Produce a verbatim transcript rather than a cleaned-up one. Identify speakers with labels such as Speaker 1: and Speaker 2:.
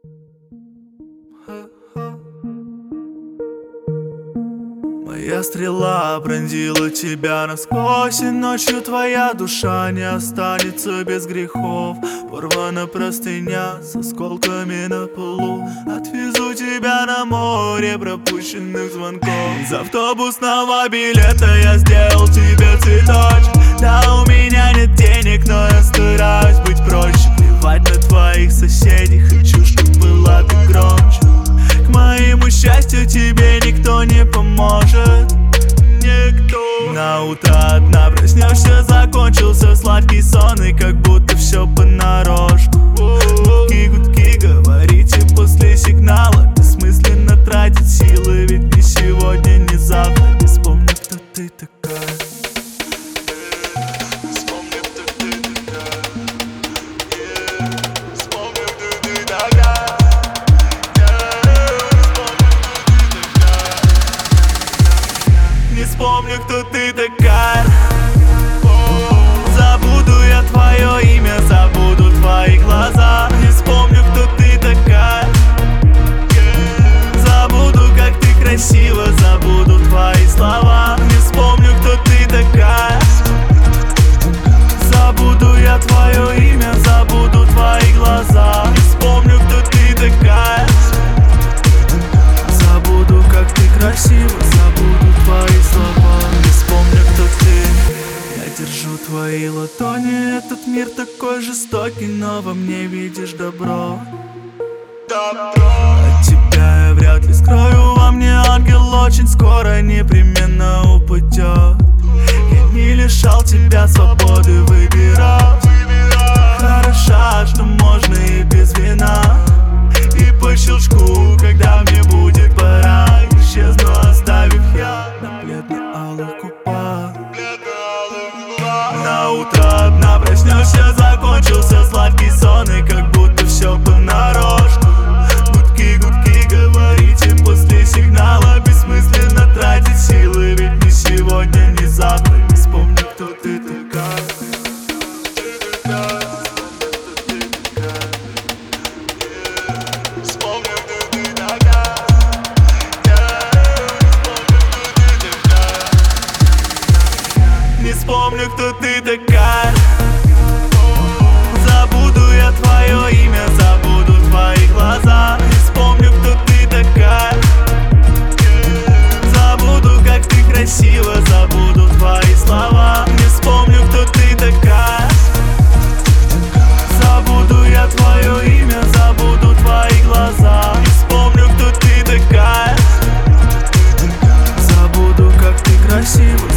Speaker 1: Моя стрела пронзила тебя насквозь, и ночью твоя душа не останется без грехов. Порвана простыня с осколками на полу. Отвезу тебя на море пропущенных звонков. За автобусного билета я сделал тебе цветочек. Да, у меня нет денег, но я стараюсь быть проще. Плевать на твоих соседей, хочу, чтоб была ты громче. К моему счастью, тебе никто не поможет. Никто. На утро одна проснешься, закончился сладкий сон, и как будто все понарошку. Гудки, гудки, говорите после сигнала. Бессмысленно тратить силы, ведь ни сегодня, ни завтра. Не вспомню, кто ты такая. Не вспомню, кто ты такая. Забуду я твое имя, забуду твои глаза. Не вспомню, кто ты такая. Забуду, как ты красива, забуду твои слова. Не вспомню, кто ты такая. Забуду я твое имя, забуду твои глаза. Не вспомню, кто ты такая. Забуду, как ты красива, забуду твои слова. Не вспомню, кто ты. Я держу твои ладони. Этот мир такой жестокий, но во мне видишь добро. От тебя я вряд ли скрою. Во мне ангел очень скоро непременно упадет. Я не лишал тебя свободы выбирать. Хороша, что можно и без вина. И по щелчку, когда мне будет пора, исчезну, оставив я на бледно-алых губах. На утро одна проснешься, закончился сладкий сон, и как будто все понарошку. Гудки, гудки, говорите после сигнала. Бессмысленно тратить силы, ведь ни сегодня, ни завтра. Не вспомню, кто ты такая. Не вспомню, кто ты такая. Забуду я твое имя, забуду твои глаза. Не вспомню, кто ты такая. Забуду, как ты красива, забуду твои слова. Не вспомню, кто ты такая. Забуду я твое имя, забуду твои глаза. Не вспомню, кто ты такая. Забуду, как ты красива.